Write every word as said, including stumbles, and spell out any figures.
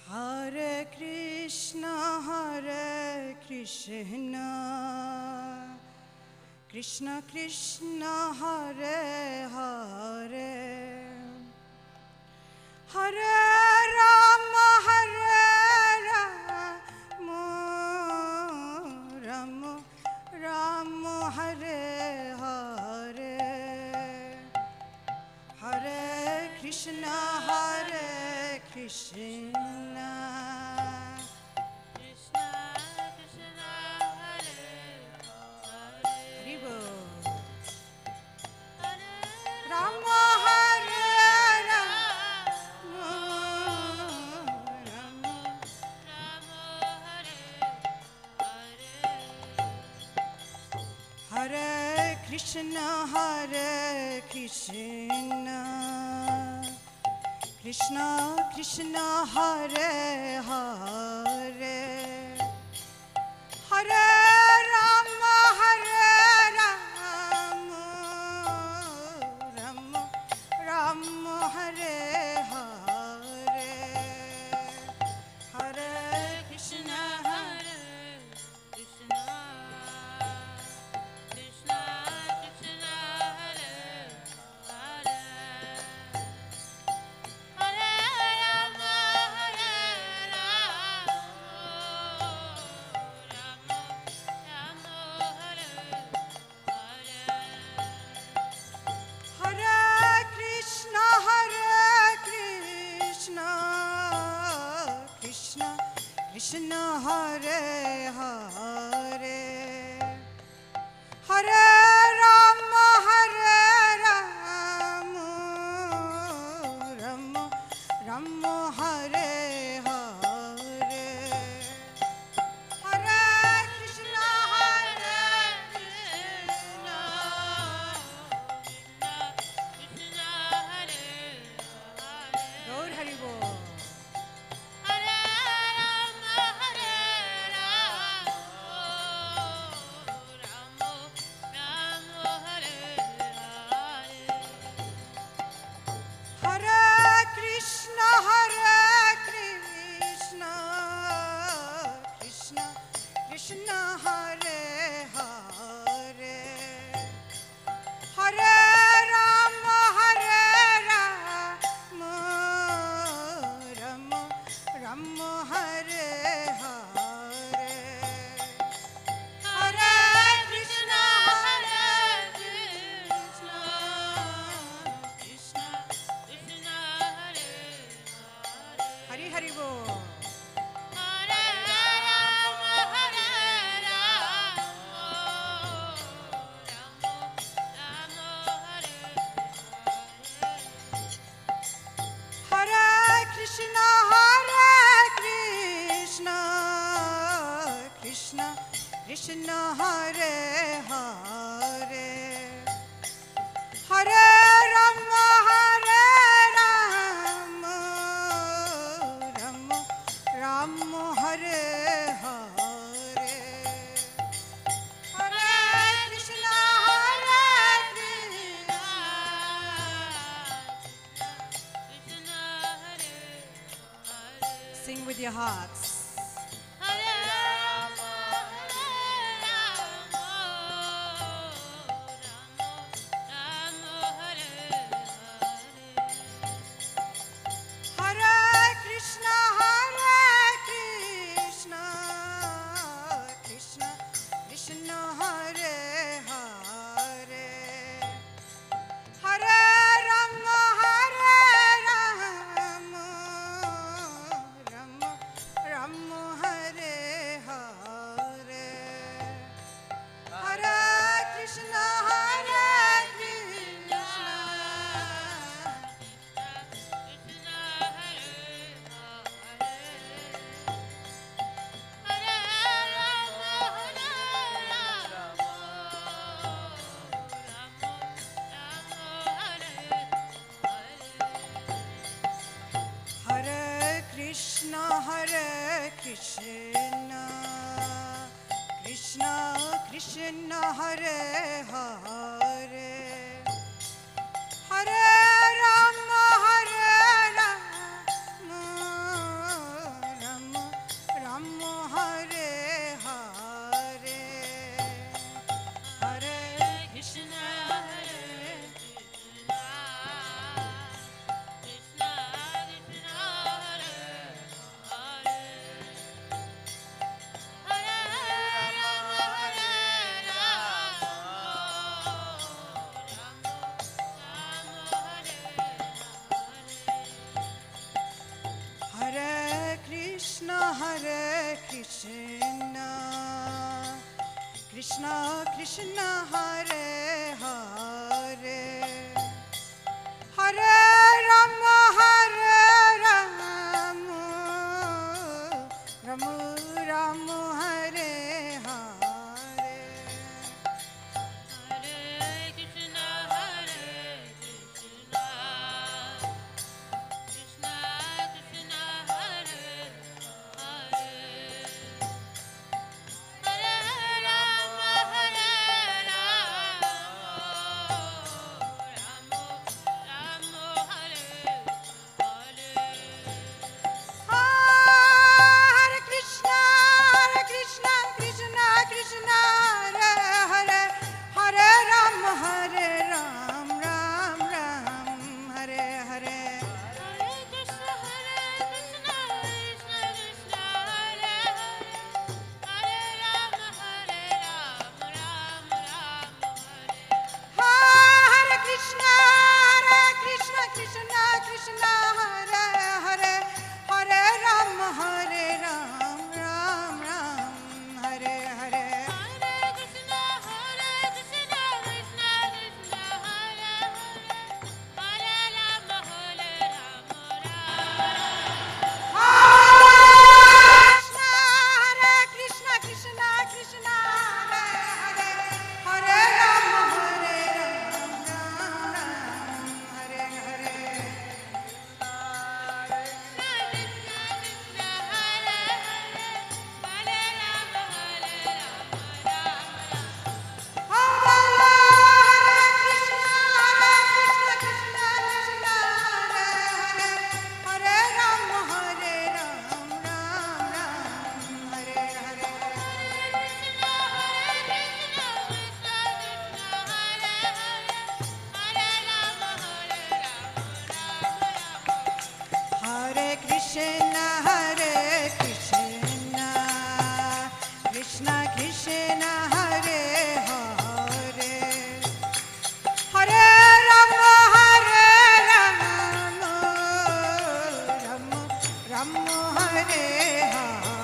Hare Krishna, Hare Krishna, Krishna Krishna, Hare Hare, Hare Rama, Hare Rama, Rama Rama, Hare Hare, Hare Krishna, Hare Krishna, Krishna Krishna, Hare Hare, Haribo, Hare Rama Hare Rama, Rama Rama, Hare Hare, Hare Krishna, Hare Krishna, Krishna Krishna, Hare Hare, Hare Rama, Hare Rama, Rama Rama, Hare Hare, Hare Krishna, Hare Krishna, Krishna Krishna, Hare Hare, Hare Rama, Hare Rama, Rama Rama, Hare Hare, Hare Krishna, Hare Krishna, Krishna Krishna, Hare Hare, Hare Rama, Hare Rama, Rama Rama, Hare Hare, Hare Krishna, Hare Krishna, Krishna Hare Hare, Gaur Hari Bol. Hare Rama, Hare Rama, Rama Rama, Hare Hare, Hare Krishna, Hare Krishna, Krishna Krishna, Hare Hare, Hare Rama, Hare Rama, Rama Rama, Hare Hare, Hare Krishna, Hare Krishna, Krishna Krishna, Hare Hare, Hari Hari Bol. Hare Rama, Hare Rama, Rama Rama, Hare Hare, Hare Krishna, Hare Krishna, Krishna Krishna, Hare Hare, Hare Rama, Hare Rama, Rama Rama, Hare Hare, Hare Krishna, Hare Krishna, Krishna Hare Hare, sing with your hearts. Hare Rama, Hare Rama, Rama Rama, Hare Hare, Hare Krishna, Hare Krishna, Krishna Krishna, Hare Hare, Hare Rama, Hare Rama, Rama Rama, Hare Hare, Hare Krishna, Hare Krishna, Krishna Hare Hare, Hare Rama, Hare Rama, Rama Rama, Hare Hare, Hare Krishna, Hare Krishna, Krishna Krishna, Hare Hare, Hare Rama, Hare Rama, Krishna Hare Hare Hare Ram Hare Ram Ram Ram Hare Hare Hare Krishna, Hare Krishna, Krishna Krishna, Hare Hare, Hare Rama, Hare Rama, Rama Rama, Hare Hare. Hare Krishna, Hare Krishna, Krishna Krishna, Hare Hare, Hare Ram, Hare Ram, Ram Ram, Hare Hare. Hare Krishna, Hare Krishna, Krishna Krishna, Hare Hare, Hare Rama, Hare Rama, Rama Rama, Hare. Hare Krishna, Hare Krishna, Krishna Krishna, Hare Hare, Hare Ram, Hare Ram, Ram Ram, Hare Hare. Hare Krishna, Hare Krishna, Krishna Krishna, Hare Hare, Hare Rama, Hare Rama, Rama Hare Krishna, Krishna Krishna, Hare Hare, Hare Ram, Hare Ram, Ram Ram, Hare Hare. Hare Krishna, Hare Krishna, Krishna Krishna, Hare Hare, Hare Rama, Hare Rama, Rama Rama, Hare Hare.